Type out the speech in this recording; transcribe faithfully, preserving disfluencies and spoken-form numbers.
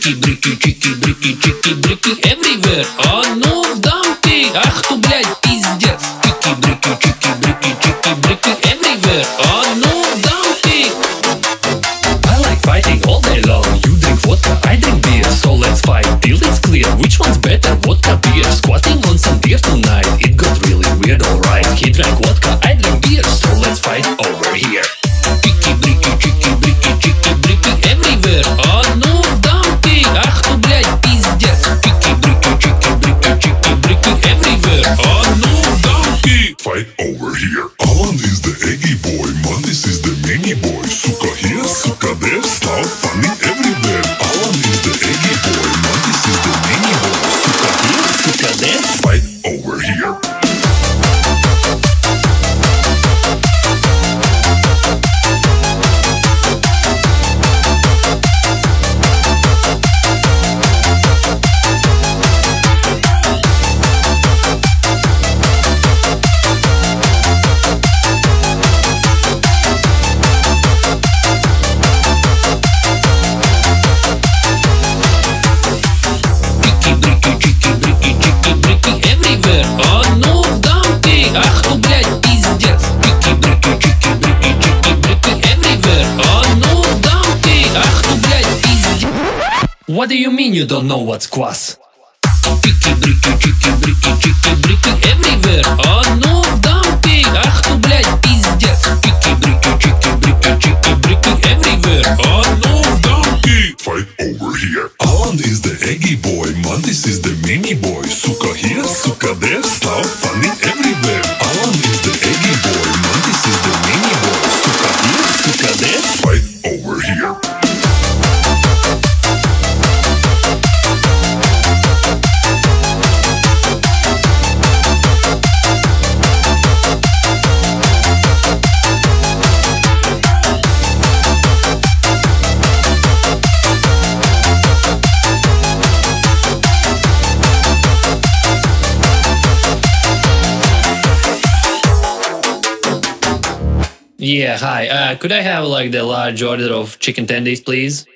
Чики-брики, чики-брики, чики-брики everywhere. А ну в дамки, ах ты, блядь, пиздец. Чики-брики, чики-брики, чики-брики everywhere. А ну в дамки. I like fighting all day long. You drink vodka, I drink beer. So let's fight till it's clear. Which one's better, vodka, beer? Squatting on some beer tonight. It got really weird, alright. He drank vodka, I drink beer. So let's fight over here. Чики-брики, чики-брики, чики-брики everywhere. А ну в дамки, ах ты, блядь, пиздец. Чики-брики, чики-брики, чики-брики everywhere. А ну в дамки. Fight over here. Alan is the eggy boy, Mandis is the mini boy. Suka here, suka there, style funny everywhere. Alan is the eggy boy, Mandis is the mini boy. Suka here, suka there, fight over here. What do you mean you don't know what's kvass? Чики-брики, чики-брики, чики-брики everywhere. А ну в дамки, ах ты, блядь, пиздец. Чики-брики, чики-брики, чики-брики everywhere. А ну в дамки. Fight over here. Alan is the eggy boy, Mandis is the mini boy. Suka here, suka there, style funny everywhere. Alan is the eggy boy, Mandis is the mini boy. Suka here, suka there, fight over here. Yeah, hi. Uh, could I have like the large order of chicken tendies, please?